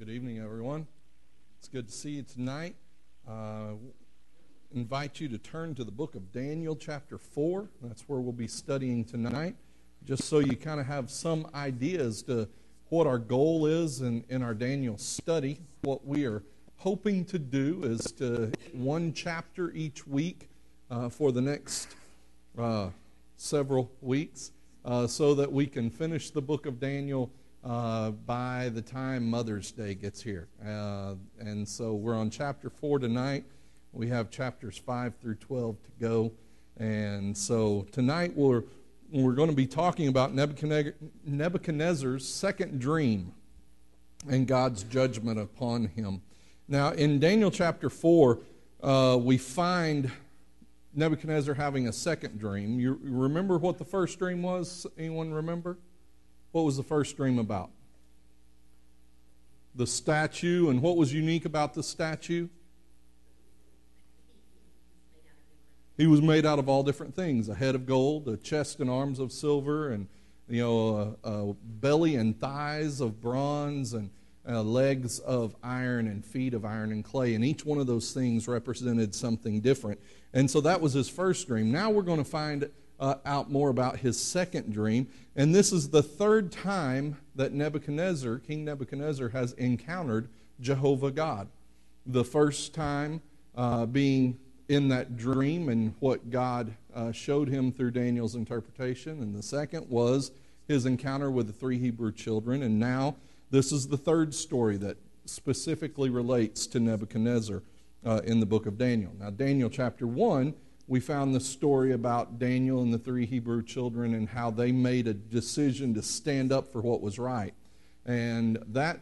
Good evening, everyone. It's good to see you tonight. Invite you to turn to the book of Daniel, chapter 4. That's where we'll be studying tonight, just so you kind of have some idea as to what our goal is in our Daniel study. What we are hoping to do is to one chapter each week for the next several weeks so that we can finish the book of Daniel by the time Mother's Day gets here. And so we're on chapter 4 tonight. We have chapters 5 through 12 to go. And so tonight we're going to be talking about Nebuchadnezzar's second dream and God's judgment upon him. Now, in Daniel chapter 4, we find Nebuchadnezzar having a second dream. You remember what the first dream was? Anyone remember? What was the first dream about? The statue, and what was unique about the statue? He was made out of all different things: a head of gold, a chest and arms of silver, and a belly and thighs of bronze, and legs of iron, and feet of iron and clay. And each one of those things represented something different. And so that was his first dream. Now we're going to find out more about his second dream. And this is the third time that King Nebuchadnezzar, has encountered Jehovah God. The first time being in that dream and what God showed him through Daniel's interpretation. And the second was his encounter with the three Hebrew children. And now this is the third story that specifically relates to Nebuchadnezzar in the book of Daniel. Now, Daniel chapter 1, we found the story about Daniel and the three Hebrew children and how they made a decision to stand up for what was right. And that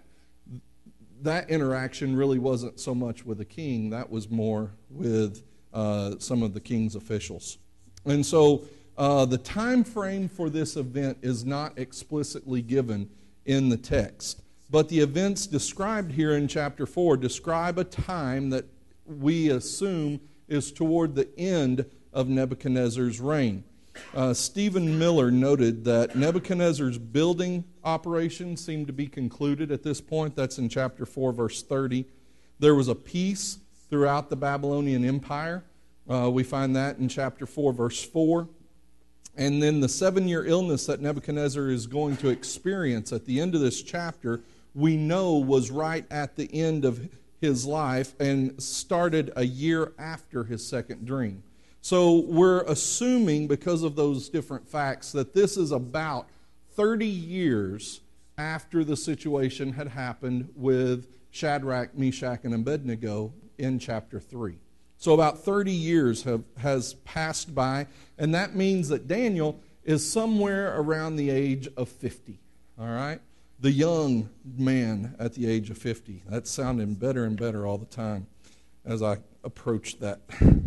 interaction really wasn't so much with the king. That was more with some of the king's officials. And so the time frame for this event is not explicitly given in the text. But the events described here in chapter 4 describe a time that we assume is toward the end of Nebuchadnezzar's reign. Stephen Miller noted that Nebuchadnezzar's building operation seemed to be concluded at this point. That's in chapter 4, verse 30. There was a peace throughout the Babylonian Empire. We find that in chapter 4, verse 4. And then the 7-year illness that Nebuchadnezzar is going to experience at the end of this chapter, we know was right at the end of his life and started a year after his second dream. So we're assuming, because of those different facts, that this is about 30 years after the situation had happened with Shadrach, Meshach, and Abednego in chapter 3. So about 30 years has passed by, and that means that Daniel is somewhere around the age of 50. All right? The young man at the age of 50. That's sounding better and better all the time as I approach that.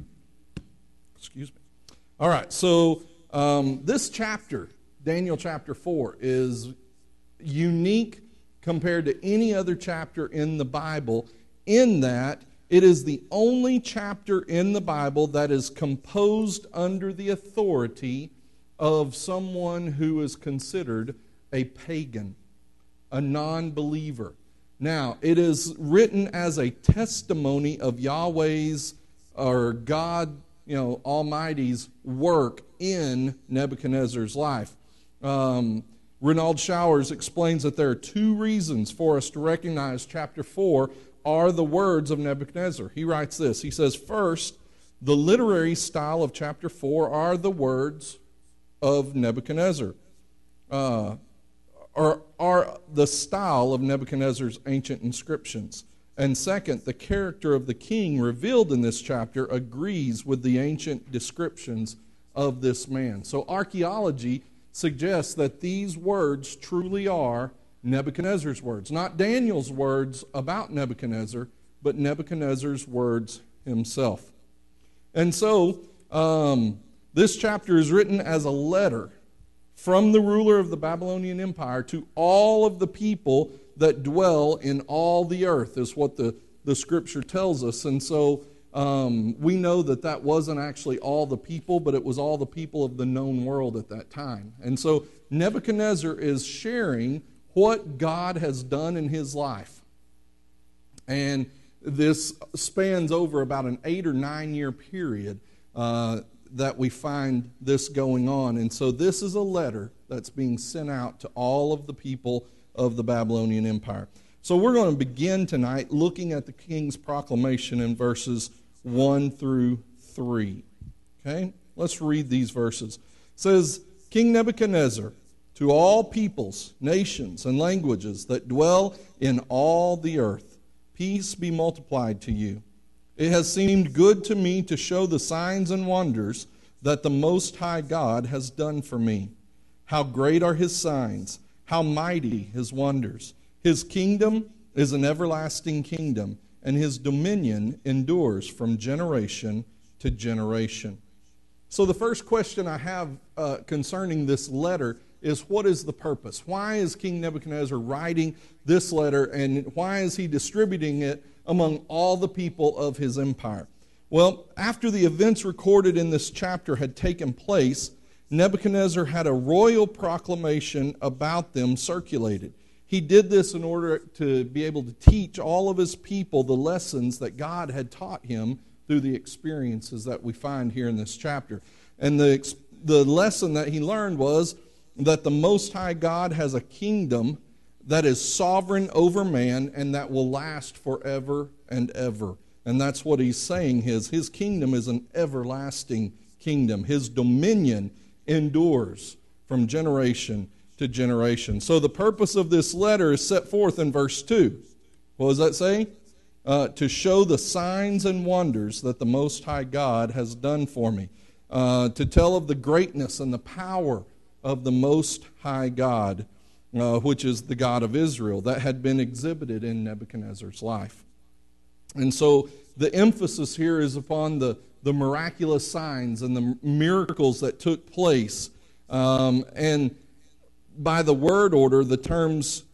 Excuse me. All right, so this chapter, Daniel chapter 4, is unique compared to any other chapter in the Bible in that it is the only chapter in the Bible that is composed under the authority of someone who is considered a pagan, a non-believer. Now, it is written as a testimony of Yahweh's or God, Almighty's work in Nebuchadnezzar's life. Renald Showers explains that there are two reasons for us to recognize chapter 4 are the words of Nebuchadnezzar. He writes this. He says, first, the literary style of chapter 4 are the words of Nebuchadnezzar. Or are the style of Nebuchadnezzar's ancient inscriptions. And second, the character of the king revealed in this chapter agrees with the ancient descriptions of this man. So archaeology suggests that these words truly are Nebuchadnezzar's words. Not Daniel's words about Nebuchadnezzar, but Nebuchadnezzar's words himself. And so this chapter is written as a letter from the ruler of the Babylonian Empire to all of the people that dwell in all the earth, is what the scripture tells us. And so we know that wasn't actually all the people, but it was all the people of the known world at that time. And so Nebuchadnezzar is sharing what God has done in his life. And this spans over about an 8 or 9 year period that we find this going on. And so this is a letter that's being sent out to all of the people of the Babylonian Empire. So we're going to begin tonight looking at the king's proclamation in verses 1 through 3. Okay? Let's read these verses. It says, King Nebuchadnezzar, to all peoples, nations, and languages that dwell in all the earth, peace be multiplied to you. It has seemed good to me to show the signs and wonders that the Most High God has done for me. How great are his signs, how mighty his wonders. His kingdom is an everlasting kingdom, and his dominion endures from generation to generation. So the first question I have concerning this letter is, what is the purpose? Why is King Nebuchadnezzar writing this letter, and why is he distributing it among all the people of his empire? Well, after the events recorded in this chapter had taken place, Nebuchadnezzar had a royal proclamation about them circulated. He did this in order to be able to teach all of his people the lessons that God had taught him through the experiences that we find here in this chapter. And the lesson that he learned was that the Most High God has a kingdom that is sovereign over man and that will last forever and ever. And that's what he's saying. His kingdom is an everlasting kingdom. His dominion endures from generation to generation. So the purpose of this letter is set forth in verse 2. What does that say? To show the signs and wonders that the Most High God has done for me. To tell of the greatness and the power of the Most High God, which is the God of Israel, that had been exhibited in Nebuchadnezzar's life. And so the emphasis here is upon the miraculous signs and the miracles that took place. And by the word order, the terms,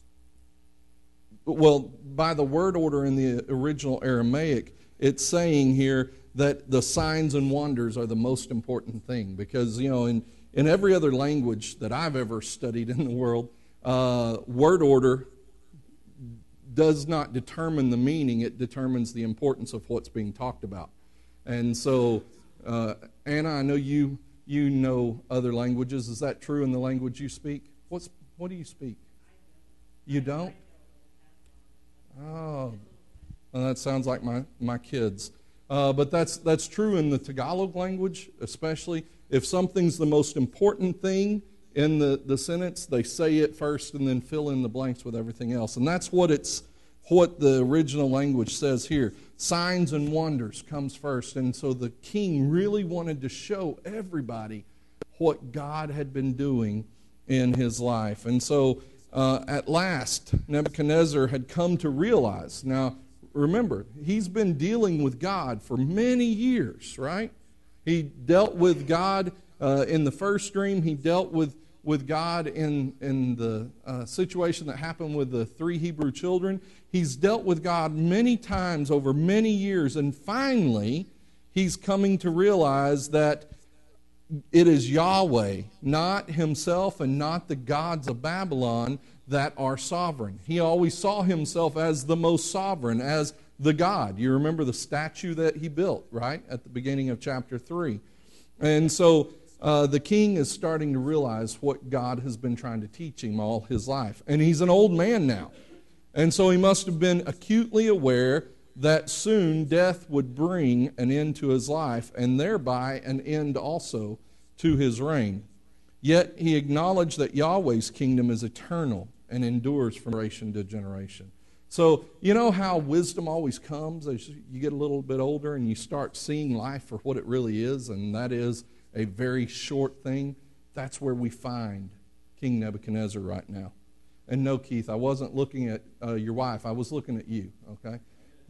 by the word order in the original Aramaic, it's saying here that the signs and wonders are the most important thing. Because, in every other language that I've ever studied in the world, word order does not determine the meaning, it determines the importance of what's being talked about. And so, Anna, I know you know other languages. Is that true in the language you speak? What do you speak? You don't? Oh, well, that sounds like my kids. But that's true in the Tagalog language, especially. If something's the most important thing in the sentence, they say it first and then fill in the blanks with everything else. And that's what the original language says here. Signs and wonders comes first. And so the king really wanted to show everybody what God had been doing in his life. And so at last, Nebuchadnezzar had come to realize. Now, remember, he's been dealing with God for many years, right? He dealt with God in the first dream. He dealt with God in the situation that happened with the 3 Hebrew children. He's dealt with God many times over many years. And finally, he's coming to realize that it is Yahweh, not himself and not the gods of Babylon, that are sovereign. He always saw himself as the most sovereign, as the God. You remember the statue that he built, right, at the beginning of chapter 3. And so the king is starting to realize what God has been trying to teach him all his life. And he's an old man now. And so he must have been acutely aware that soon death would bring an end to his life, and thereby an end also to his reign. Yet he acknowledged that Yahweh's kingdom is eternal and endures from generation to generation. So, you know how wisdom always comes as you get a little bit older and you start seeing life for what it really is, and that is a very short thing? That's where we find King Nebuchadnezzar right now. And no, Keith, I wasn't looking at your wife. I was looking at you, okay?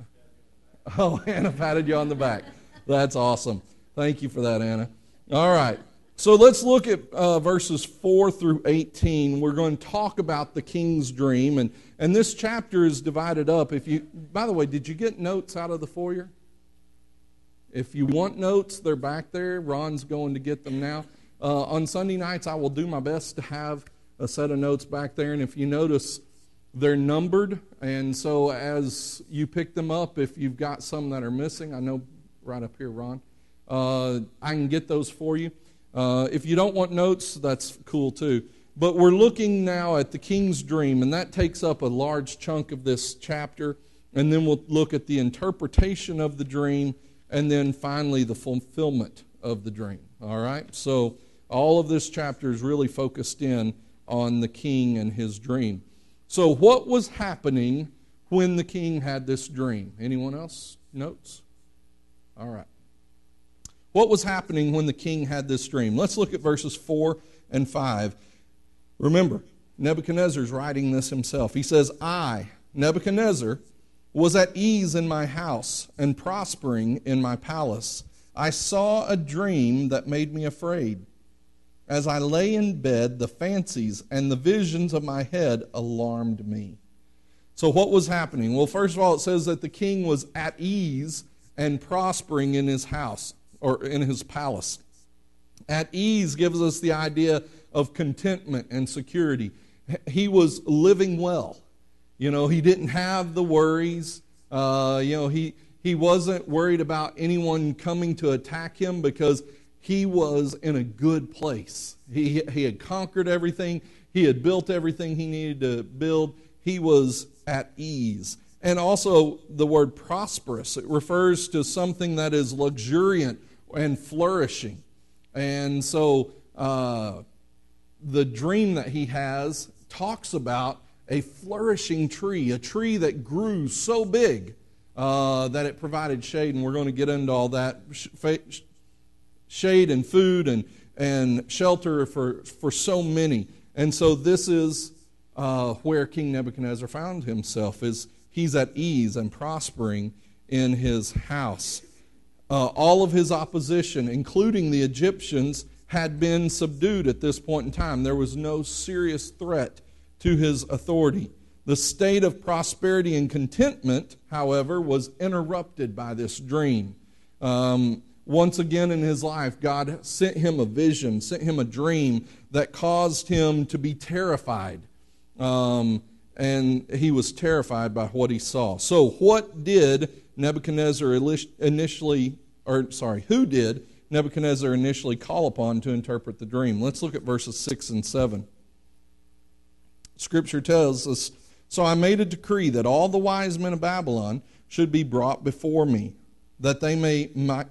Oh, Anna patted you on the back. That's awesome. Thank you for that, Anna. All right. So let's look at verses 4 through 18. We're going to talk about the king's dream. And this chapter is divided up. By the way, did you get notes out of the foyer? If you want notes, they're back there. Ron's going to get them now. On Sunday nights, I will do my best to have a set of notes back there. And if you notice, They're numbered, and so as you pick them up, if you've got some that are missing, I know right up here, Ron, I can get those for you. If you don't want notes, that's cool too. But we're looking now at the king's dream, and that takes up a large chunk of this chapter. And then we'll look at the interpretation of the dream, and then finally the fulfillment of the dream. All right? So all of this chapter is really focused in on the king and his dream. So what was happening when the king had this dream? Anyone else? Notes? All right. What was happening when the king had this dream? Let's look at verses 4 and 5. Remember, Nebuchadnezzar's writing this himself. He says, I, Nebuchadnezzar, was at ease in my house and prospering in my palace. I saw a dream that made me afraid. As I lay in bed, the fancies and the visions of my head alarmed me. So what was happening? Well, first of all, it says that the king was at ease and prospering in his house, or in his palace. At ease gives us the idea of contentment and security. He was living well. You know, he didn't have the worries. He wasn't worried about anyone coming to attack him because he was in a good place. He had conquered everything. He had built everything he needed to build. He was at ease. And also the word prosperous, it refers to something that is luxuriant and flourishing. And so the dream that he has talks about a flourishing tree, a tree that grew so big that it provided shade. And we're going to get into all that, shade and food and shelter for so many. And so this is where King Nebuchadnezzar found himself, is he's at ease and prospering in his house. All of his opposition, including the Egyptians, had been subdued at this point in time. There was no serious threat to his authority. The state of prosperity and contentment, however, was interrupted by this dream. Once again in his life, God sent him a vision, sent him a dream that caused him to be terrified. And he was terrified by what he saw. So what did Nebuchadnezzar who did Nebuchadnezzar initially call upon to interpret the dream? Let's look at verses 6 and 7. Scripture tells us, so I made a decree that all the wise men of Babylon should be brought before me, that they might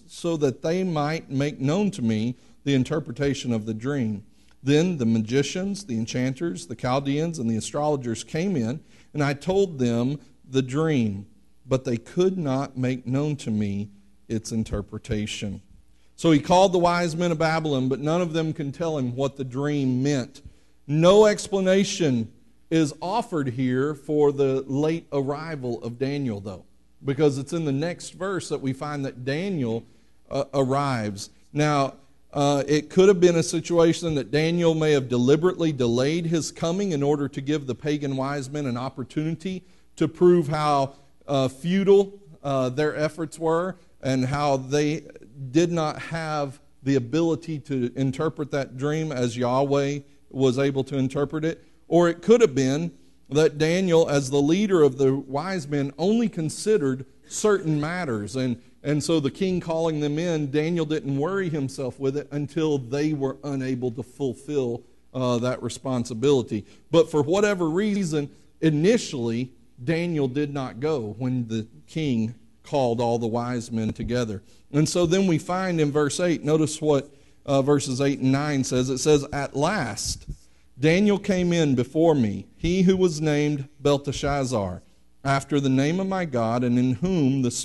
make known to me the interpretation of the dream. Then the magicians, the enchanters, the Chaldeans, and the astrologers came in, and I told them the dream, but they could not make known to me its interpretation. So he called the wise men of Babylon, but none of them can tell him what the dream meant. No explanation is offered here for the late arrival of Daniel, though, because it's in the next verse that we find that Daniel arrives. Now, it could have been a situation that Daniel may have deliberately delayed his coming in order to give the pagan wise men an opportunity to prove how futile their efforts were and how they did not have the ability to interpret that dream as Yahweh was able to interpret it. Or it could have been that Daniel, as the leader of the wise men, only considered certain matters. And so the king calling them in, Daniel didn't worry himself with it until they were unable to fulfill that responsibility. But for whatever reason, initially, Daniel did not go when the king called all the wise men together. And so then we find in verse 8, notice what verses 8 and 9 says. It says, at last Daniel came in before me, he who was named Belteshazzar, after the name of my God, and in whom is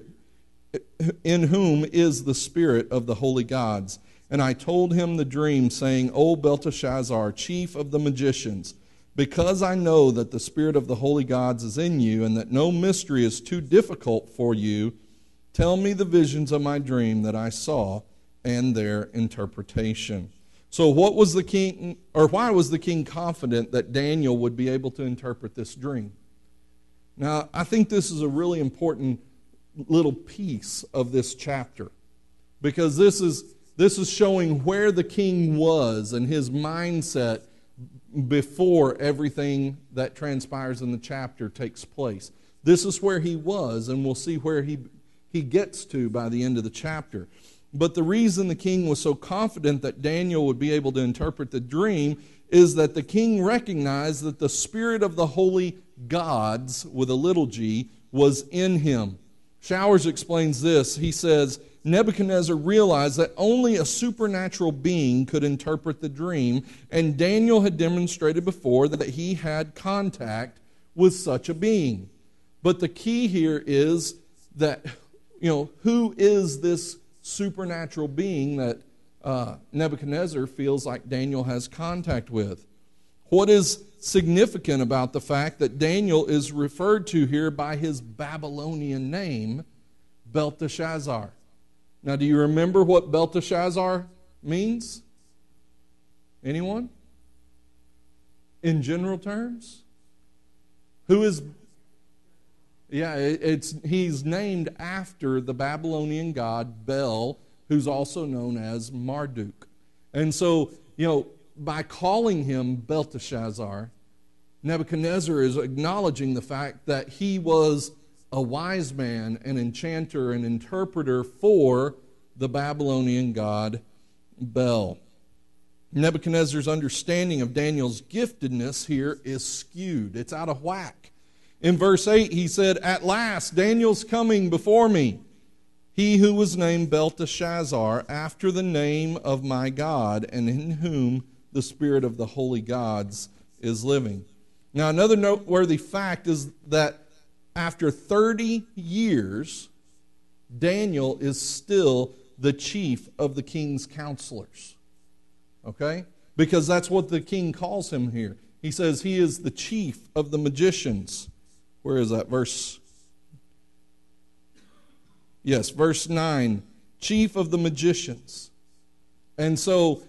the spirit of the holy gods. And I told him the dream, saying, O Belteshazzar, chief of the magicians, because I know that the spirit of the holy gods is in you, and that no mystery is too difficult for you, tell me the visions of my dream that I saw and their interpretation. So what was the king, or why was the king confident that Daniel would be able to interpret this dream? Now, I think this is a really important little piece of this chapter, because this is showing where the king was and his mindset before everything that transpires in the chapter takes place. This is where he was, and we'll see where he gets to by the end of the chapter. But the reason the king was so confident that Daniel would be able to interpret the dream is that the king recognized that the spirit of the holy gods, with a little g, was in him. Showers explains this. He says, Nebuchadnezzar realized that only a supernatural being could interpret the dream, and Daniel had demonstrated before that he had contact with such a being. But the key here is that, who is this supernatural being that Nebuchadnezzar feels like Daniel has contact with? What is significant about the fact that Daniel is referred to here by his Babylonian name, Belteshazzar? Now, do you remember what Belteshazzar means? Anyone? In general terms? Who is... Yeah, he's named after the Babylonian god Bel, who's also known as Marduk. And so, by calling him Belteshazzar, Nebuchadnezzar is acknowledging the fact that he was a wise man, an enchanter, an interpreter for the Babylonian god Bel. Nebuchadnezzar's understanding of Daniel's giftedness here is skewed. It's out of whack. In verse 8, he said, "At last, Daniel's coming before me, he who was named Belteshazzar, after the name of my God, and in whom the spirit of the holy gods is living." Now, another noteworthy fact is that after 30 years, Daniel is still the chief of the king's counselors. Okay? Because that's what the king calls him here. He says he is the chief of the magicians. Where is that verse? Yes, verse 9. Chief of the magicians. And so,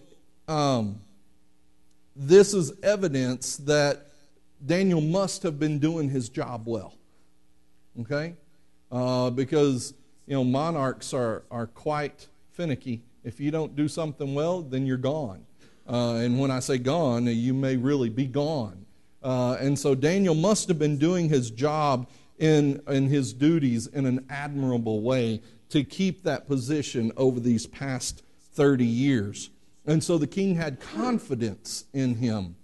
this is evidence that Daniel must have been doing his job well. Okay? Because, monarchs are quite finicky. If you don't do something well, then you're gone. And when I say gone, you may really be gone. And so Daniel must have been doing his job in his duties in an admirable way to keep that position over these past 30 years. And so the king had confidence in him.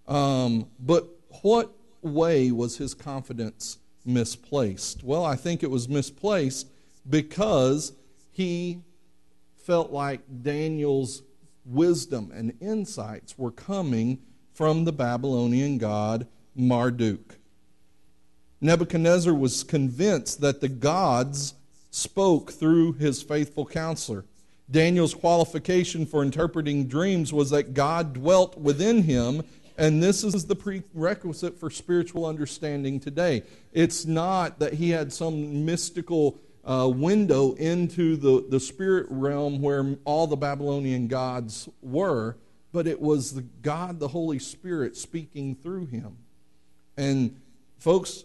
But what way was his confidence misplaced? Well, I think it was misplaced because he felt like Daniel's wisdom and insights were coming from the Babylonian god Marduk. Nebuchadnezzar was convinced that the gods spoke through his faithful counselor. Daniel's qualification for interpreting dreams was that God dwelt within him, and this is the prerequisite for spiritual understanding today. It's not that he had some mystical window into the spirit realm where all the Babylonian gods were, but it was the God, the Holy Spirit, speaking through him. And folks,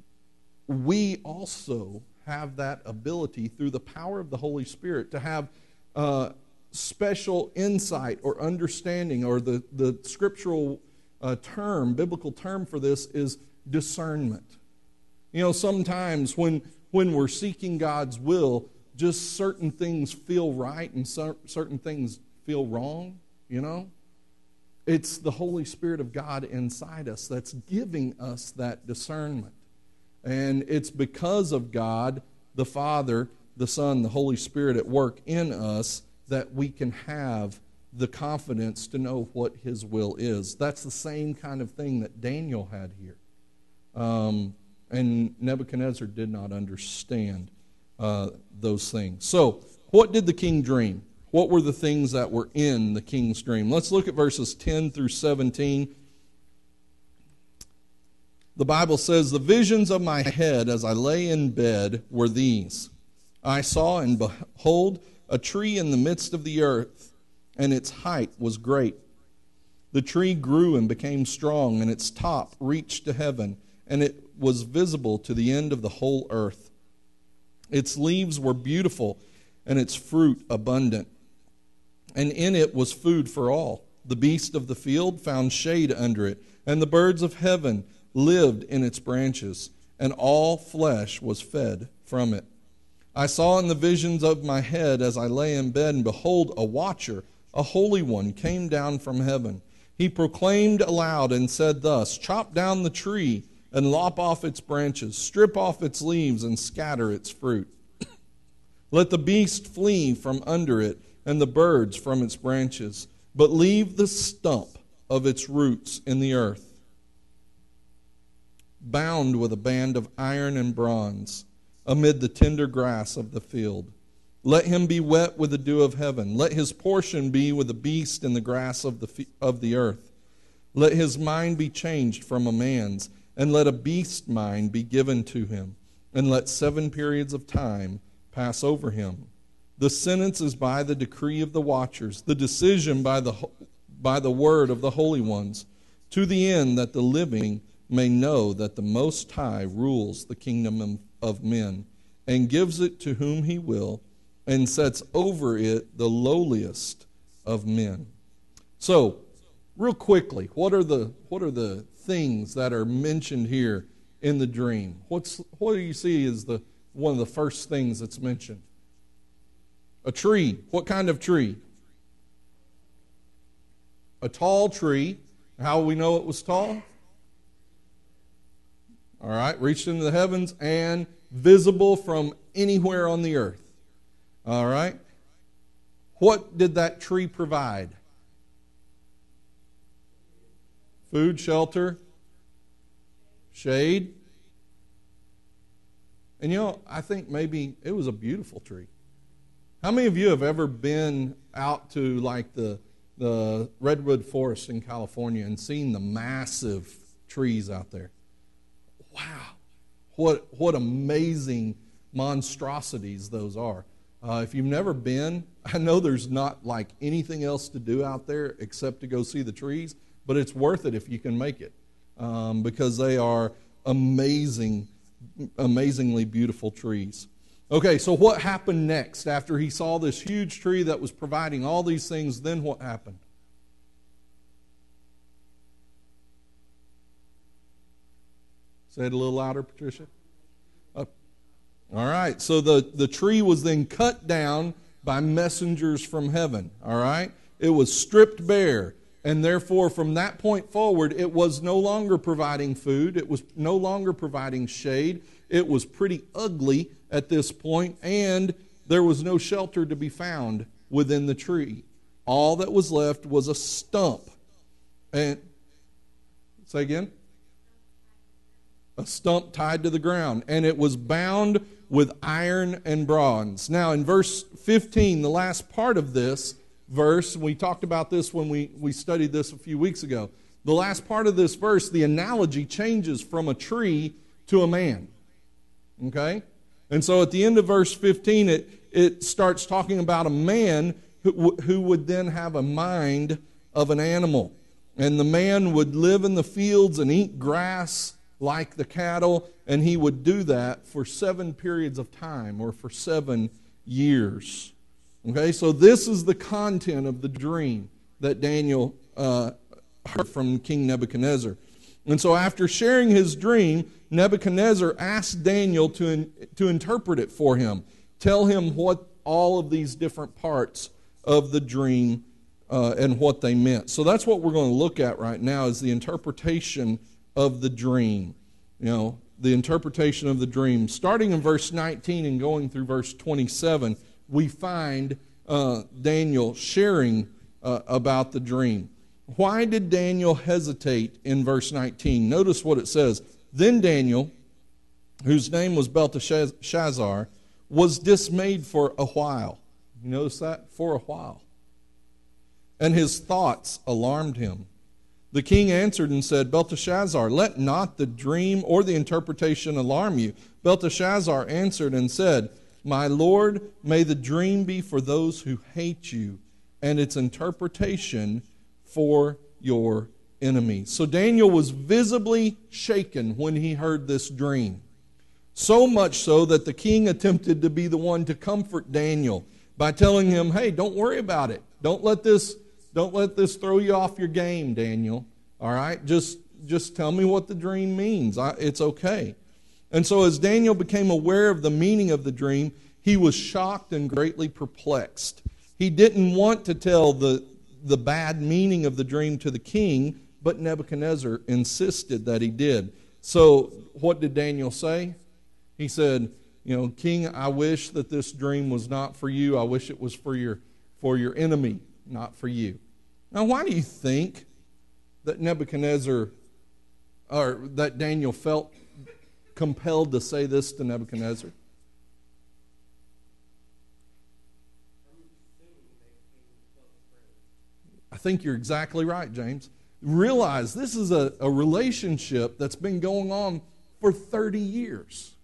we also have that ability through the power of the Holy Spirit to have special insight or understanding, or the scriptural biblical term for this is discernment. Sometimes when we're seeking God's will, just certain things feel right and certain things feel wrong, It's the Holy Spirit of God inside us that's giving us that discernment. And it's because of God, the Father, the Son, the Holy Spirit at work in us that we can have the confidence to know what His will is. That's the same kind of thing that Daniel had here. And Nebuchadnezzar did not understand those things. So, what did the king dream? What were the things that were in the king's dream? Let's look at verses 10 through 17. The Bible says, "The visions of my head as I lay in bed were these. I saw, and behold, a tree in the midst of the earth, and its height was great. The tree grew and became strong, and its top reached to heaven, and it was visible to the end of the whole earth. Its leaves were beautiful, and its fruit abundant, and in it was food for all. The beast of the field found shade under it, and the birds of heaven lived in its branches, and all flesh was fed from it. I saw in the visions of my head as I lay in bed, and behold, a watcher, a holy one, came down from heaven. He proclaimed aloud and said thus, chop down the tree and lop off its branches, strip off its leaves and scatter its fruit. Let the beast flee from under it and the birds from its branches, but leave the stump of its roots in the earth, bound with a band of iron and bronze, amid the tender grass of the field. Let him be wet with the dew of heaven. Let his portion be with the beast in the grass of the earth. Let his mind be changed from a man's, and let a beast mind be given to him. And let 7 periods of time pass over him. The sentence is by the decree of the watchers, the decision by the word of the holy ones, to the end that the living may know that the Most High rules the kingdom of men, and gives it to whom he will, and sets over it the lowliest of men. So, real quickly, what are the things that are mentioned here in the dream? What do you see as one of the first things that's mentioned? A tree. What kind of tree? A tall tree. How will we know it was tall? All right, reached into the heavens and visible from anywhere on the earth. All right. What did that tree provide? Food, shelter, shade. And I think maybe it was a beautiful tree. How many of you have ever been out to like the redwood forest in California and seen the massive trees out there? Wow, what amazing monstrosities those are. If you've never been, I know there's not like anything else to do out there except to go see the trees, but it's worth it if you can make it because they are amazingly beautiful trees. Okay, so what happened next after he saw this huge tree that was providing all these things? Then what happened? Say it a little louder, Patricia. All right, so the tree was then cut down by messengers from heaven. All right, it was stripped bare, and therefore from that point forward, it was no longer providing food. It was no longer providing shade. It was pretty ugly at this point, and there was no shelter to be found within the tree. All that was left was a stump. And say again? A stump tied to the ground, and it was bound with iron and bronze. Now in verse 15, the last part of this verse, we talked about this when we studied this a few weeks ago. The last part of this verse, the analogy changes from a tree to a man. Okay? And so at the end of verse 15, it starts talking about a man who would then have a mind of an animal. And the man would live in the fields and eat grass like the cattle, and he would do that for 7 periods of time, or for 7 years. Okay, so this is the content of the dream that Daniel heard from King Nebuchadnezzar. And so after sharing his dream, Nebuchadnezzar asked Daniel to interpret it for him. Tell him what all of these different parts of the dream and what they meant. So that's what we're going to look at right now, is the interpretation of the dream. The interpretation of the dream. Starting in verse 19 and going through verse 27, we find Daniel sharing about the dream. Why did Daniel hesitate in verse 19? Notice what it says. Then Daniel, whose name was Belteshazzar, was dismayed for a while. You notice that? For a while. And his thoughts alarmed him. The king answered and said, Belteshazzar, let not the dream or the interpretation alarm you. Belteshazzar answered and said, My Lord, may the dream be for those who hate you, and its interpretation for your enemies. So Daniel was visibly shaken when he heard this dream. So much so that the king attempted to be the one to comfort Daniel by telling him, hey, don't worry about it. Don't let this Don't let this throw you off your game, Daniel. All right? Just tell me what the dream means. It's okay. And so as Daniel became aware of the meaning of the dream, he was shocked and greatly perplexed. He didn't want to tell the bad meaning of the dream to the king, but Nebuchadnezzar insisted that he did. So what did Daniel say? He said, King, I wish that this dream was not for you. I wish it was for your enemy, not for you. Now, why do you think that Nebuchadnezzar, or that Daniel felt compelled to say this to Nebuchadnezzar? I think you're exactly right, James. Realize this is a relationship that's been going on for 30 years.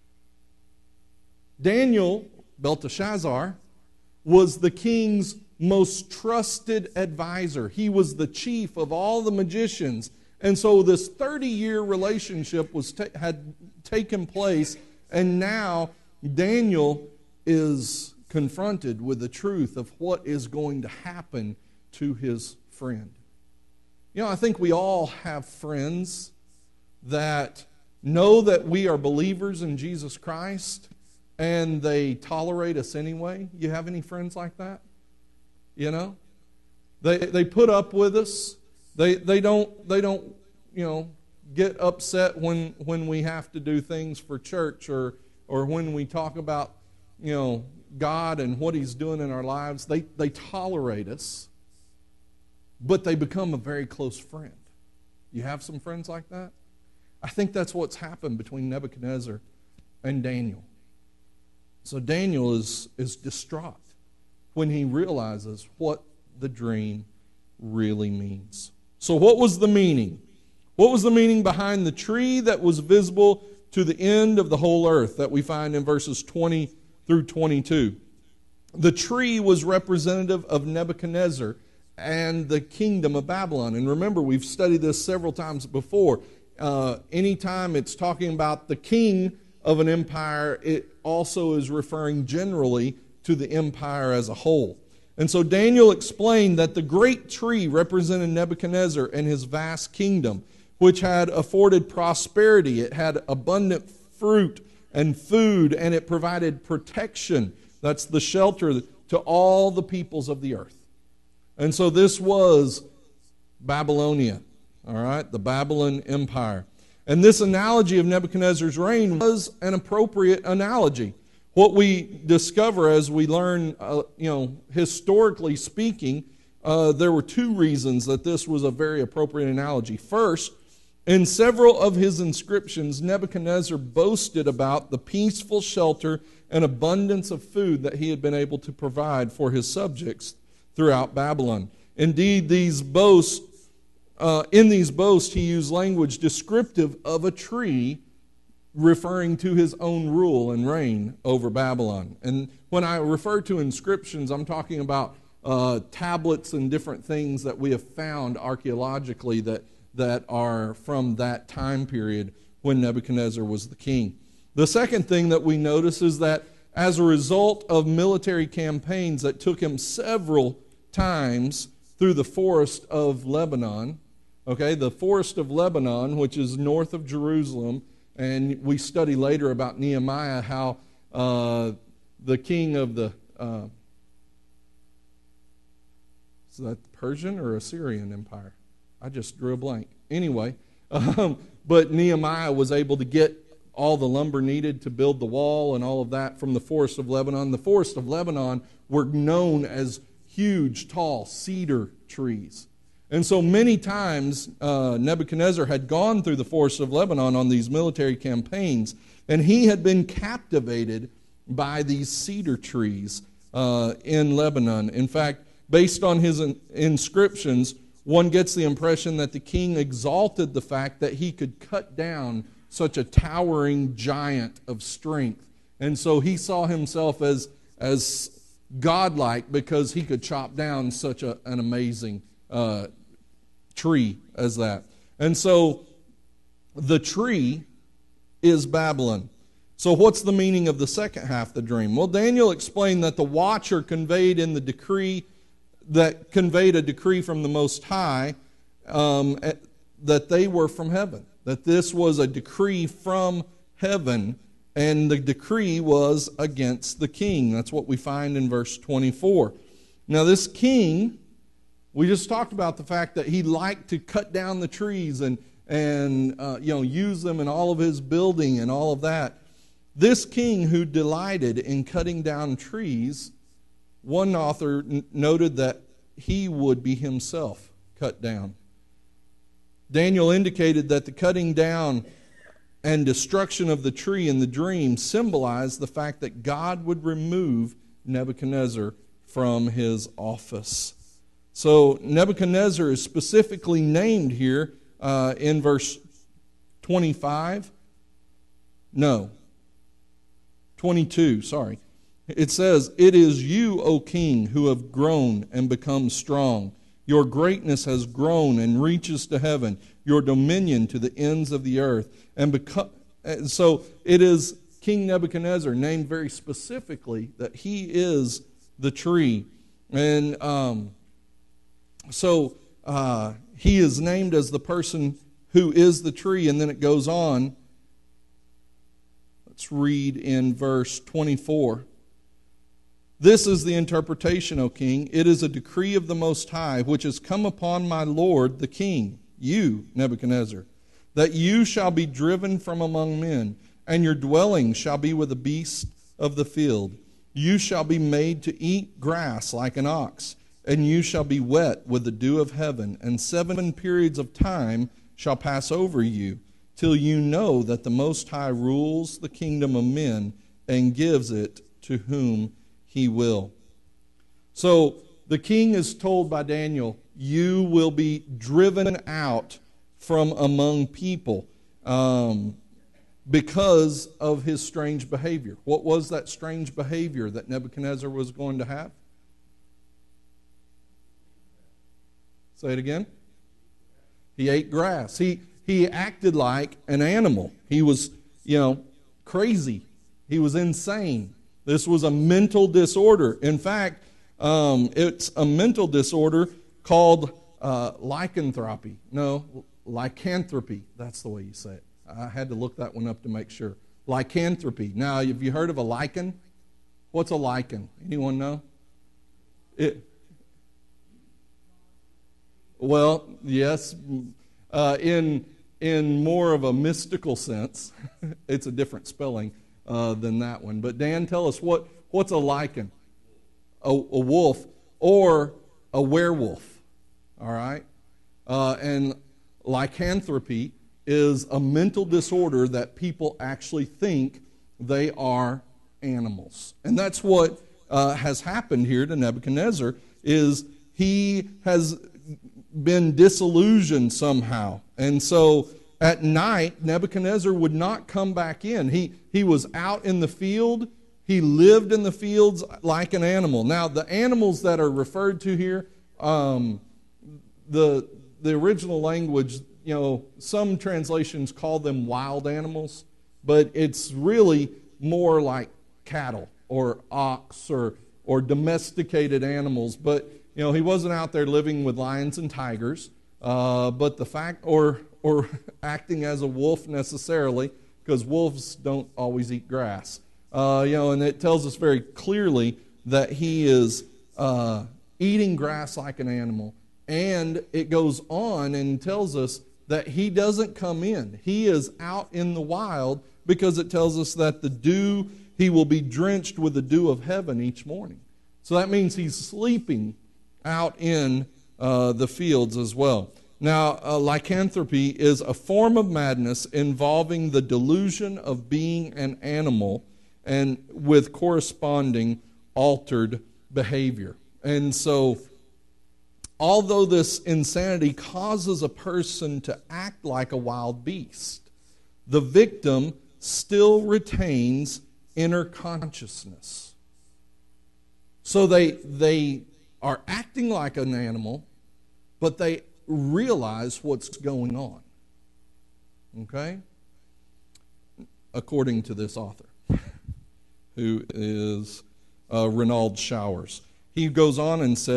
Daniel, Belteshazzar, was the king's most trusted advisor. He was the chief of all the magicians. And so this 30-year relationship had taken place, and now Daniel is confronted with the truth of what is going to happen to his friend. I think we all have friends that know that we are believers in Jesus Christ, and they tolerate us anyway. You have any friends like that? They put up with us. They don't get upset when we have to do things for church or when we talk about God and what He's doing in our lives. They tolerate us, but they become a very close friend. You have some friends like that? I think that's what's happened between Nebuchadnezzar and Daniel. So Daniel is distraught when he realizes what the dream really means. So what was the meaning? What was the meaning behind the tree that was visible to the end of the whole earth that we find in verses 20 through 22? The tree was representative of Nebuchadnezzar and the kingdom of Babylon. And remember, we've studied this several times before. Anytime it's talking about the king of an empire, it also is referring generally to the empire as a whole. And so Daniel explained that the great tree represented Nebuchadnezzar and his vast kingdom, which had afforded prosperity. It had abundant fruit and food, and it provided protection. That's the shelter to all the peoples of the earth. And so this was Babylonia, all right, the Babylon Empire. And this analogy of Nebuchadnezzar's reign was an appropriate analogy. What we discover as we learn, historically speaking, there were two reasons that this was a very appropriate analogy. First, in several of his inscriptions, Nebuchadnezzar boasted about the peaceful shelter and abundance of food that he had been able to provide for his subjects throughout Babylon. Indeed, in these boasts, he used language descriptive of a tree, referring to his own rule and reign over Babylon. And when I refer to inscriptions, I'm talking about tablets and different things that we have found archaeologically that are from that time period when Nebuchadnezzar was the king. The second thing that we notice is that as a result of military campaigns that took him several times through the forest of Lebanon, the forest of Lebanon, which is north of Jerusalem, and we study later about Nehemiah, how the king of the, is that the Persian or Assyrian Empire? I just drew a blank. Anyway, but Nehemiah was able to get all the lumber needed to build the wall and all of that from the forest of Lebanon. The forest of Lebanon were known as huge, tall cedar trees. And so many times Nebuchadnezzar had gone through the forest of Lebanon on these military campaigns, and he had been captivated by these cedar trees in Lebanon. In fact, based on his inscriptions, one gets the impression that the king exalted the fact that he could cut down such a towering giant of strength. And so he saw himself as godlike because he could chop down such an amazing tree as that. And so the tree is Babylon. So what's the meaning of the second half of the dream? Well, Daniel explained that the watcher conveyed in the decree that conveyed a decree from the Most High that they were from heaven, that this was a decree from heaven, and the decree was against the king. That's what we find in verse 24. Now this king, we just talked about the fact that he liked to cut down the trees and use them in all of his building and all of that. This king who delighted in cutting down trees, one author noted that he would be himself cut down. Daniel indicated that the cutting down and destruction of the tree in the dream symbolized the fact that God would remove Nebuchadnezzar from his office. So Nebuchadnezzar is specifically named here in verse 25. No. 22, sorry. It says, "It is you, O king, who have grown and become strong. Your greatness has grown and reaches to heaven, your dominion to the ends of the earth." And so it is King Nebuchadnezzar named very specifically that he is the tree. And so he is named as the person who is the tree. And then it goes on. Let's read in verse 24. "This is the interpretation, O king. It is a decree of the Most High, which has come upon my lord the king, you, Nebuchadnezzar, that you shall be driven from among men, and your dwelling shall be with the beasts of the field. You shall be made to eat grass like an ox, and you shall be wet with the dew of heaven, and 7 periods of time shall pass over you, till you know that the Most High rules the kingdom of men and gives it to whom he will." So the king is told by Daniel, you will be driven out from among people because of his strange behavior. What was that strange behavior that Nebuchadnezzar was going to have? Say it again. He ate grass. He acted like an animal. He was, crazy. He was insane. This was a mental disorder. In fact, it's a mental disorder called lycanthropy. No, lycanthropy. That's the way you say it. I had to look that one up to make sure. Lycanthropy. Now, have you heard of a lichen? What's a lichen? Anyone know? Well, yes. In more of a mystical sense, it's a different spelling than that one. But Dan, tell us what's a lichen? A wolf or a werewolf. All right? And lycanthropy is a mental disorder that people actually think they are animals. And that's what has happened here to Nebuchadnezzar, is he has been disillusioned somehow. And so at night, Nebuchadnezzar would not come back in. He was out in the field. He lived in the fields like an animal. Now, the animals that are referred to here, the original language, some translations call them wild animals, but it's really more like cattle or ox or domesticated animals. But he wasn't out there living with lions and tigers, but the fact, or acting as a wolf necessarily, because wolves don't always eat grass. And it tells us very clearly that he is eating grass like an animal. And it goes on and tells us that he doesn't come in. He is out in the wild, because it tells us that he will be drenched with the dew of heaven each morning. So that means he's sleeping out in the fields as well. Now, lycanthropy is a form of madness involving the delusion of being an animal and with corresponding altered behavior. And so, although this insanity causes a person to act like a wild beast, the victim still retains inner consciousness. So they are acting like an animal, but they realize what's going on. Okay? According to this author, who is Renald Showers. He goes on and says,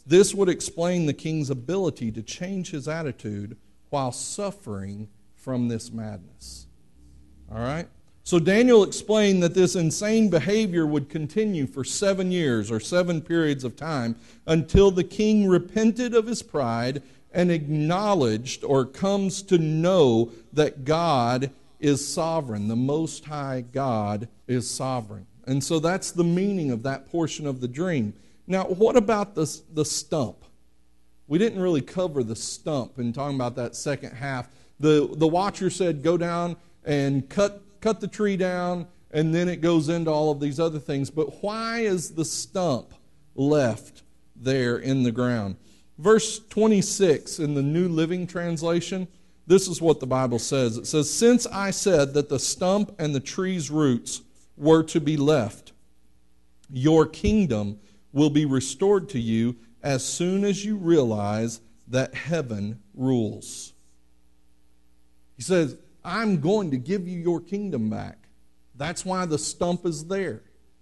this would explain the king's ability to change his attitude while suffering from this madness. All right? So Daniel explained that this insane behavior would continue for 7 years or 7 periods of time until the king repented of his pride and acknowledged or comes to know that God is sovereign. The Most High God is sovereign. And so that's the meaning of that portion of the dream. Now, what about the stump? We didn't really cover the stump in talking about that second half. The watcher said, go down and cut the tree down, and then it goes into all of these other things. But why is the stump left there in the ground? Verse 26 in the New Living Translation, this is what the Bible says. It says, since I said that the stump and the tree's roots were to be left, your kingdom will be restored to you as soon as you realize that heaven rules. He says, I'm going to give you your kingdom back. That's why the stump is there.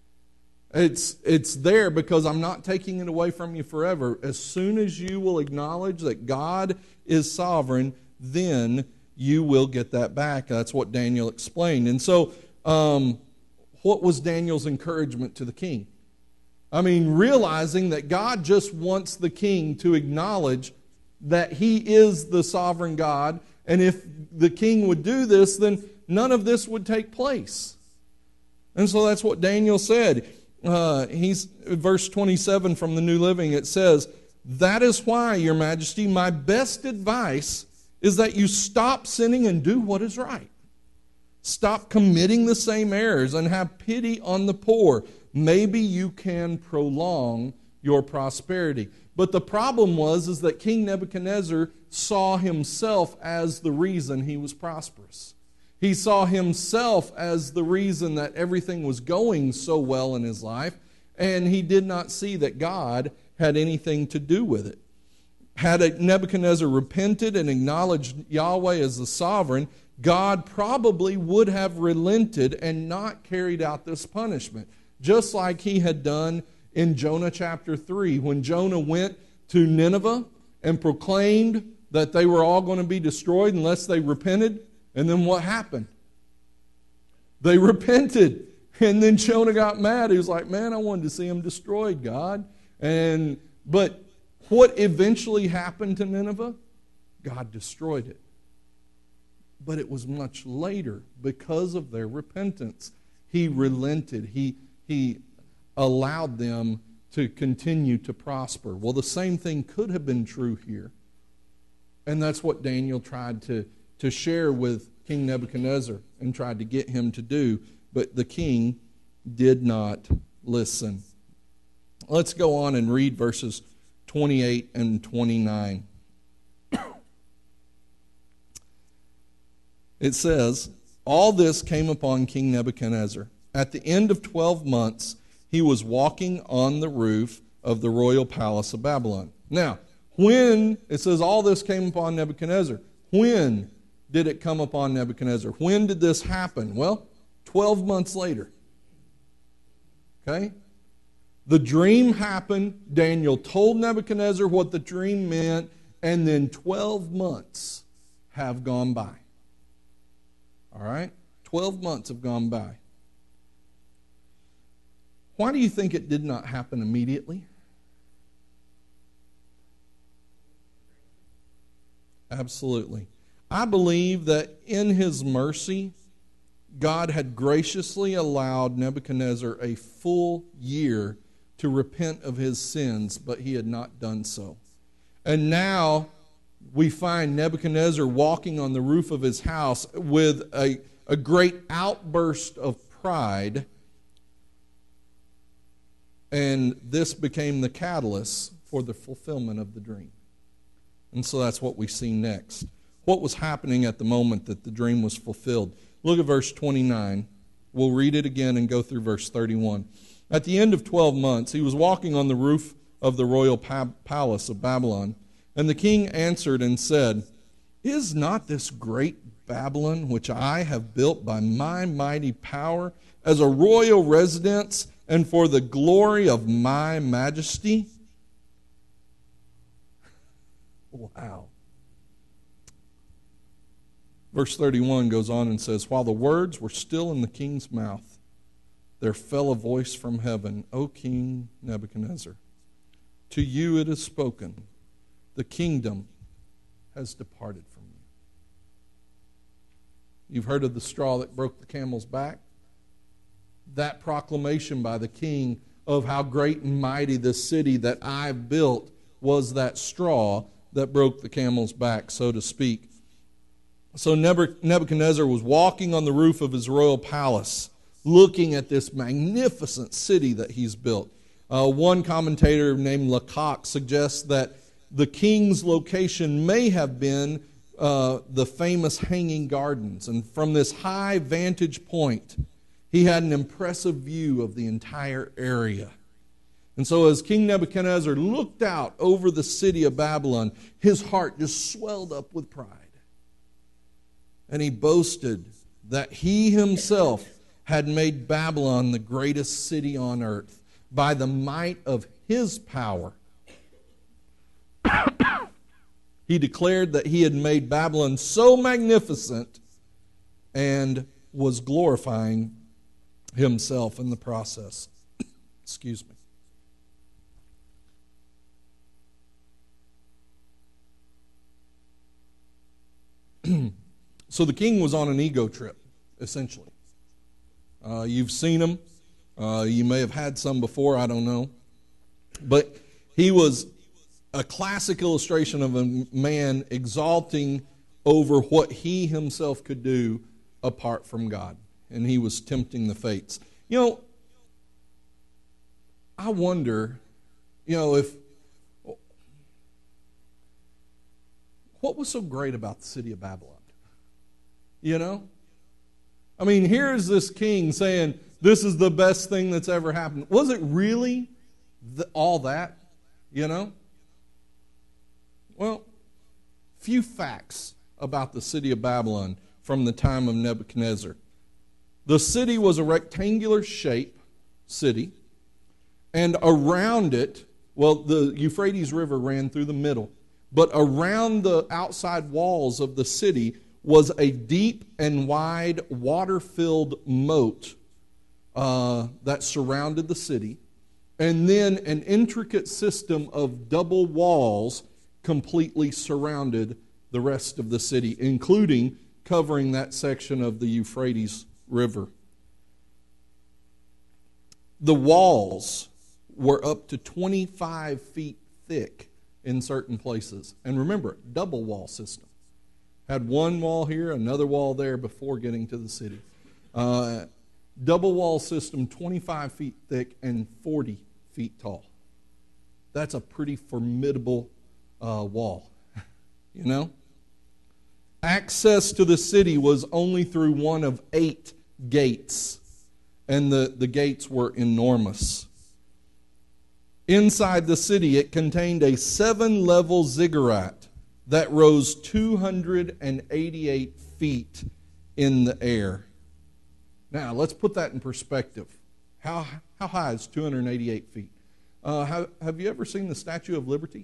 It's there because I'm not taking it away from you forever. As soon as you will acknowledge that God is sovereign, then you will get that back. That's what Daniel explained. And so, what was Daniel's encouragement to the king? I mean, realizing that God just wants the king to acknowledge that he is the sovereign God, and if the king would do this, then none of this would take place. And so that's what Daniel said. Verse 27 from the New Living, it says, that is why, Your Majesty, my best advice is that you stop sinning and do what is right. Stop committing the same errors and have pity on the poor. Maybe you can prolong your prosperity. But the problem is that King Nebuchadnezzar saw himself as the reason he was prosperous. He saw himself as the reason that everything was going so well in his life, and he did not see that God had anything to do with it. Had Nebuchadnezzar repented and acknowledged Yahweh as the sovereign, God probably would have relented and not carried out this punishment, just like he had done in Jonah chapter 3, when Jonah went to Nineveh and proclaimed that they were all going to be destroyed unless they repented. And then what happened? They repented. And then Jonah got mad. He was like, man, I wanted to see them destroyed, God. But what eventually happened to Nineveh? God destroyed it. But it was much later because of their repentance. He relented. He allowed them to continue to prosper. Well, the same thing could have been true here. And that's what Daniel tried to share with King Nebuchadnezzar and tried to get him to do. But the king did not listen. Let's go on and read verses 28 and 29. It says, all this came upon King Nebuchadnezzar. At the end of 12 months, he was walking on the roof of the royal palace of Babylon. Now, when it says all this came upon Nebuchadnezzar, when did it come upon Nebuchadnezzar? When did this happen? Well, 12 months later. Okay? The dream happened. Daniel told Nebuchadnezzar what the dream meant, and then 12 months have gone by. All right? 12 months have gone by. Why do you think it did not happen immediately? Absolutely. I believe that in His mercy, God had graciously allowed Nebuchadnezzar a full year to repent of his sins, but he had not done so. And now we find Nebuchadnezzar walking on the roof of his house with a great outburst of pride, and this became the catalyst for the fulfillment of the dream. And so that's what we see next. What was happening at the moment that the dream was fulfilled? Look at verse 29. We'll read it again and go through verse 31. At the end of 12 months, he was walking on the roof of the royal palace of Babylon. And the king answered and said, is not this great Babylon, which I have built by my mighty power, as a royal residence and for the glory of my majesty? Wow. Verse 31 goes on and says, while the words were still in the king's mouth, there fell a voice from heaven, O King Nebuchadnezzar, to you it is spoken, the kingdom has departed from you. You've heard of the straw that broke the camel's back? That proclamation by the king of how great and mighty this city that I've built was that straw that broke the camel's back, so to speak. So Nebuchadnezzar was walking on the roof of his royal palace, looking at this magnificent city that he's built. One commentator named Lecoq suggests that the king's location may have been the famous Hanging Gardens. And from this high vantage point, he had an impressive view of the entire area. And so as King Nebuchadnezzar looked out over the city of Babylon, his heart just swelled up with pride. And he boasted that he himself had made Babylon the greatest city on earth by the might of his power. He declared that he had made Babylon so magnificent and was glorifying himself in the process. Excuse me. So the king was on an ego trip, essentially. You've seen him. You may have had some before, I don't know. But he was a classic illustration of a man exalting over what he himself could do apart from God. And he was tempting the fates. You know, I wonder, if... what was so great about the city of Babylon? I mean, here's this king saying, this is the best thing that's ever happened. Was it really all that? Well, few facts about the city of Babylon from the time of Nebuchadnezzar. The city was a rectangular shape city, and around it, well, the Euphrates River ran through the middle, but around the outside walls of the city was a deep and wide water-filled moat that surrounded the city, and then an intricate system of double walls completely surrounded the rest of the city, including covering that section of the Euphrates River. The walls were up to 25 feet thick in certain places. And remember, double wall system. Had one wall here, another wall there before getting to the city. Double wall system, 25 feet thick and 40 feet tall. That's a pretty formidable wall, Access to the city was only through one of 8 gates, and the gates were enormous. Inside the city, it contained a 7-level ziggurat that rose 288 feet in the air. Now, let's put that in perspective. How high is 288 feet? Have you ever seen the Statue of Liberty?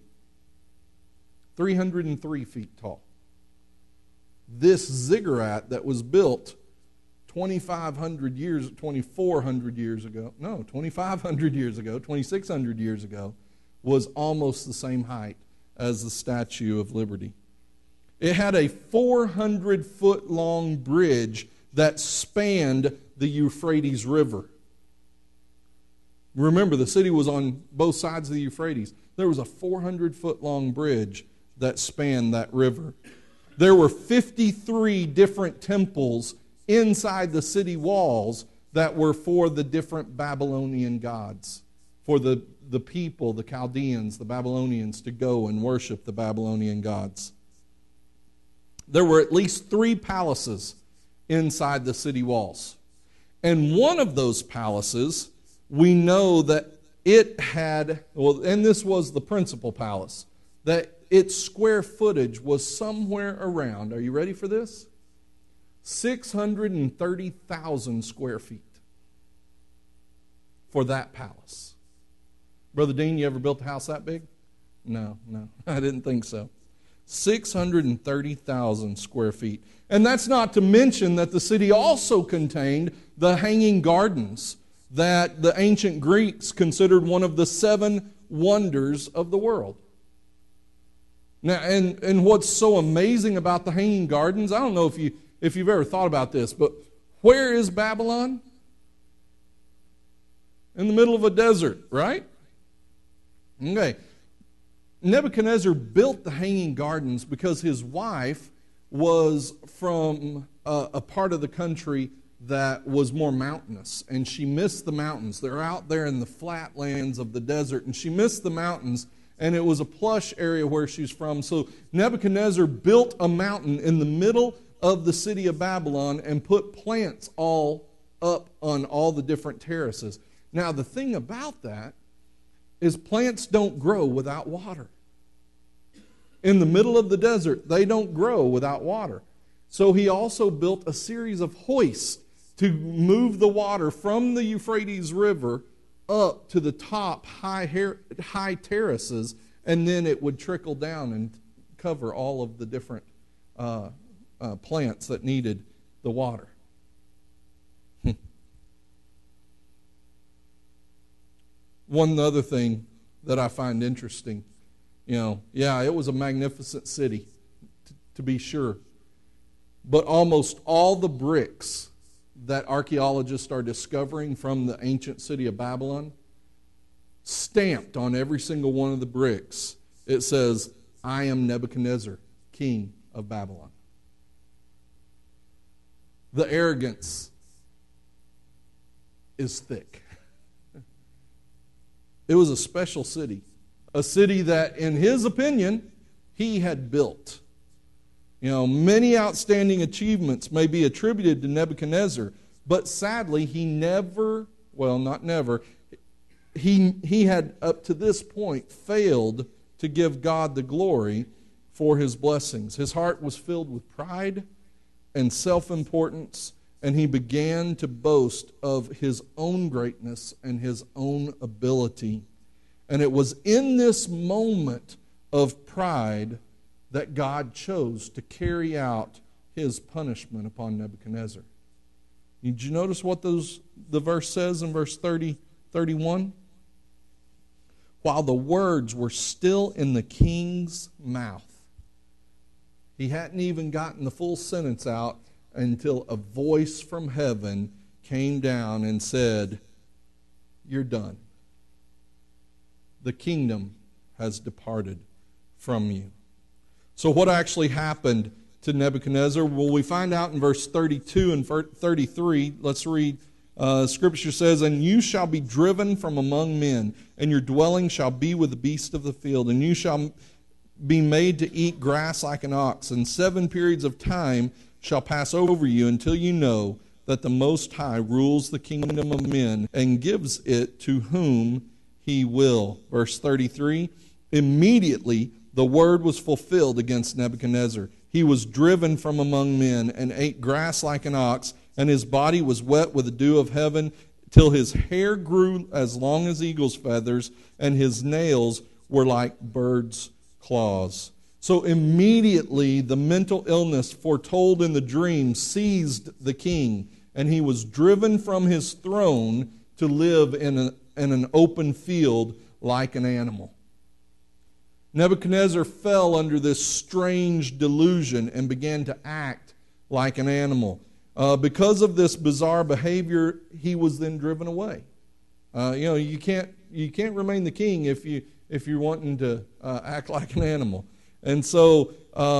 303 feet tall. This ziggurat that was built 2,500 years, 2,400 years ago, no, 2,500 years ago, 2,600 years ago, was almost the same height as the Statue of Liberty. It had a 400-foot-long bridge that spanned the Euphrates River. Remember, the city was on both sides of the Euphrates. There was a 400-foot-long bridge that spanned that river. There were 53 different temples inside the city walls that were for the different Babylonian gods, for the people, the Chaldeans, the Babylonians, to go and worship the Babylonian gods. There were at least 3 palaces inside the city walls. And one of those palaces, we know that it had, well, and this was the principal palace, that its square footage was somewhere around, are you ready for this? 630,000 square feet for that palace. Brother Dean, you ever built a house that big? No, I didn't think so. 630,000 square feet. And that's not to mention that the city also contained the Hanging Gardens that the ancient Greeks considered one of the 7 wonders of the world. Now, and what's so amazing about the Hanging Gardens, I don't know if you've ever thought about this, but where is Babylon? In the middle of a desert, right? Okay. Nebuchadnezzar built the Hanging Gardens because his wife was from a part of the country that was more mountainous, and she missed the mountains. They're out there in the flatlands of the desert, and she missed the mountains, and it was a plush area where she's from. So Nebuchadnezzar built a mountain in the middle of the city of Babylon and put plants all up on all the different terraces. Now, the thing about that is plants don't grow without water. In the middle of the desert, they don't grow without water. So he also built a series of hoists to move the water from the Euphrates River up to the top high terraces, and then it would trickle down and cover all of the different plants that needed the water. One other thing that I find interesting, it was a magnificent city, to be sure. But almost all the bricks that archaeologists are discovering from the ancient city of Babylon, stamped on every single one of the bricks, it says, "I am Nebuchadnezzar, king of Babylon." The arrogance is thick. It was a special city, a city that, in his opinion, he had built. Many outstanding achievements may be attributed to Nebuchadnezzar, but sadly, he had up to this point failed to give God the glory for his blessings. His heart was filled with pride and self-importance, and he began to boast of his own greatness and his own ability. And it was in this moment of pride that God chose to carry out his punishment upon Nebuchadnezzar. Did you notice what the verse says in verse 31? While the words were still in the king's mouth. He hadn't even gotten the full sentence out until a voice from heaven came down and said, "You're done. The kingdom has departed from you." So what actually happened to Nebuchadnezzar? Well, we find out in verse 32 and 33. Let's read. Scripture says, "And you shall be driven from among men, and your dwelling shall be with the beasts of the field, and you shall be made to eat grass like an ox, and 7 periods of time shall pass over you until you know that the Most High rules the kingdom of men and gives it to whom he will." Verse 33, "Immediately the word was fulfilled against Nebuchadnezzar. He was driven from among men and ate grass like an ox, and his body was wet with the dew of heaven till his hair grew as long as eagle's feathers, and his nails were like birds' claws." So immediately the mental illness foretold in the dream seized the king, and he was driven from his throne to live in an open field like an animal. Nebuchadnezzar fell under this strange delusion and began to act like an animal. Because of this bizarre behavior, he was then driven away. You can't remain the king if you're wanting to act like an animal. And so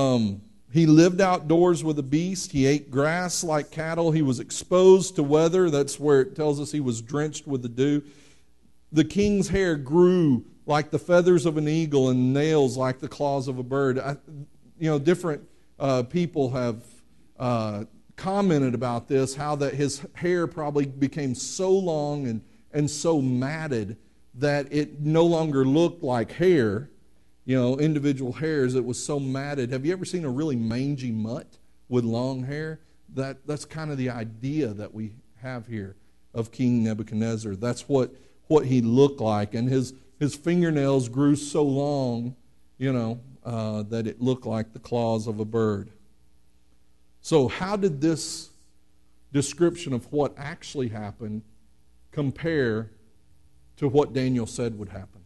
he lived outdoors with the beast. He ate grass like cattle. He was exposed to weather. That's where it tells us he was drenched with the dew. The king's hair grew like the feathers of an eagle and nails like the claws of a bird. Different people have commented about this, how that his hair probably became so long and so matted that it no longer looked like hair, individual hairs. It was so matted. Have you ever seen a really mangy mutt with long hair? That's kind of the idea that we have here of King Nebuchadnezzar. That's what he looked like. And his fingernails grew so long, that it looked like the claws of a bird. So how did this description of what actually happened compare to what Daniel said would happen?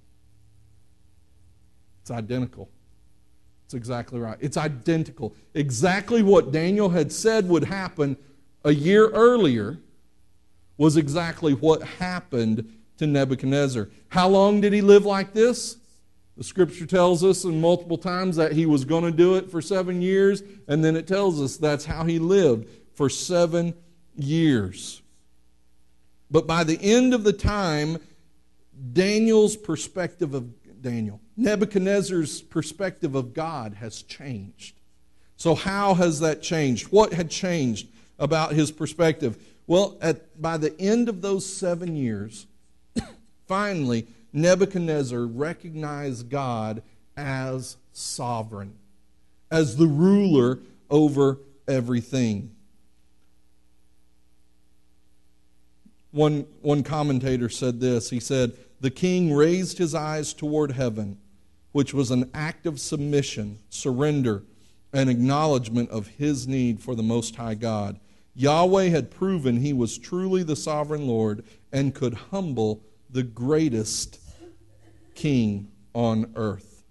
It's identical. It's exactly right. It's identical. Exactly what Daniel had said would happen a year earlier was exactly what happened to Nebuchadnezzar. How long did he live like this? The Scripture tells us in multiple times that he was going to do it for 7 years, and then it tells us that's how he lived for 7 years. But by the end of the time, Nebuchadnezzar's perspective of God has changed. So how has that changed? What had changed about his perspective? Well, by the end of those 7 years, finally, Nebuchadnezzar recognized God as sovereign, as the ruler over everything. One commentator said this. He said, "The king raised his eyes toward heaven, which was an act of submission, surrender, and acknowledgement of his need for the Most High God. Yahweh had proven he was truly the sovereign Lord and could humble the greatest king on earth."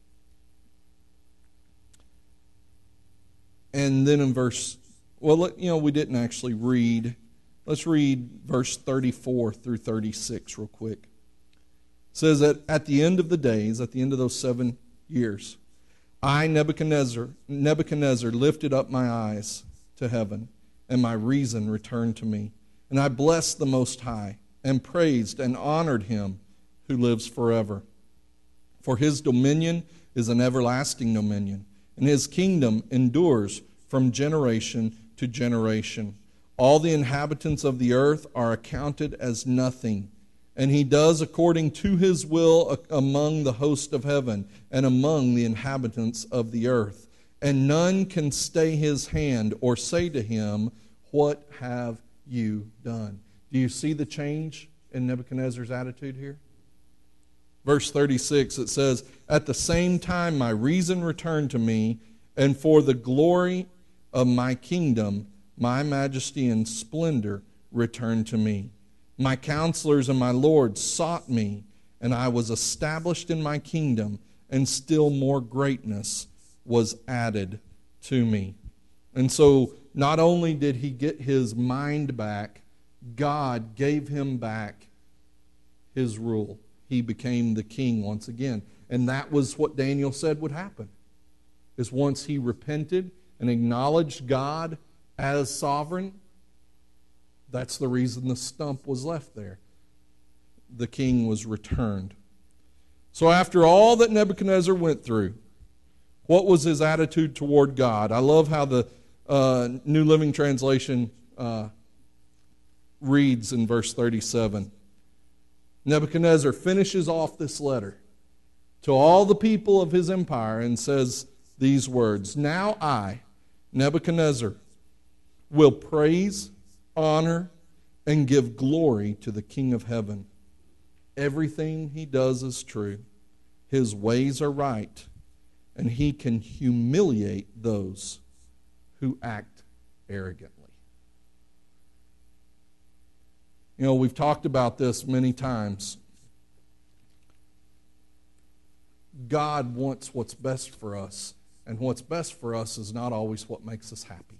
And then in we didn't actually read. Let's read verse 34 through 36 real quick. It says that at the end of the days, at the end of those 7 years, I, Nebuchadnezzar, lifted up my eyes to heaven, and my reason returned to me. And I blessed the Most High, and praised and honored him who lives forever. For his dominion is an everlasting dominion, and his kingdom endures from generation to generation. All the inhabitants of the earth are accounted as nothing, and he does according to his will among the host of heaven and among the inhabitants of the earth. And none can stay his hand or say to him, "What have you done?" Do you see the change in Nebuchadnezzar's attitude here? Verse 36, it says, "At the same time my reason returned to me, and for the glory of my kingdom, my majesty and splendor returned to me. My counselors and my lords sought me, and I was established in my kingdom, and still more greatness was added to me." And so not only did he get his mind back, God gave him back his rule. He became the king once again. And that was what Daniel said would happen. Is once he repented and acknowledged God as sovereign, that's the reason the stump was left there. The king was returned. So after all that Nebuchadnezzar went through, what was his attitude toward God? I love how the New Living Translation reads in verse 37. Nebuchadnezzar finishes off this letter to all the people of his empire and says these words, "Now I, Nebuchadnezzar, will praise, honor, and give glory to the King of heaven. Everything he does is true. His ways are right, and he can humiliate those who act arrogantly." You know, we've talked about this many times. God wants what's best for us, and what's best for us is not always what makes us happy.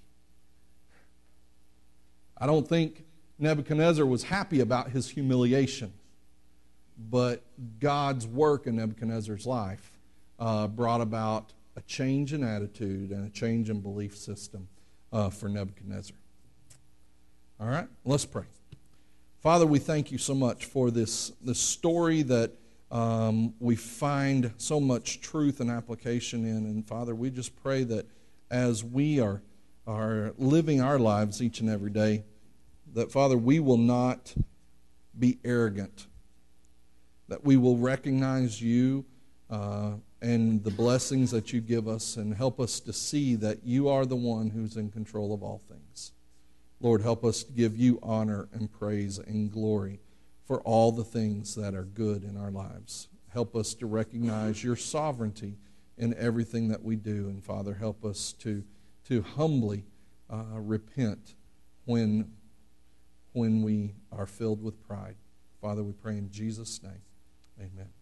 I don't think Nebuchadnezzar was happy about his humiliation, but God's work in Nebuchadnezzar's life brought about a change in attitude and a change in belief system for Nebuchadnezzar. All right, let's pray. Father, we thank you so much for this story that we find so much truth and application in. And Father, we just pray that as we are living our lives each and every day, that Father, we will not be arrogant, that we will recognize you and the blessings that you give us, and help us to see that you are the one who's in control of all things. Lord, help us to give you honor and praise and glory for all the things that are good in our lives. Help us to recognize your sovereignty in everything that we do. And Father, help us to humbly repent when we are filled with pride. Father, we pray in Jesus' name. Amen.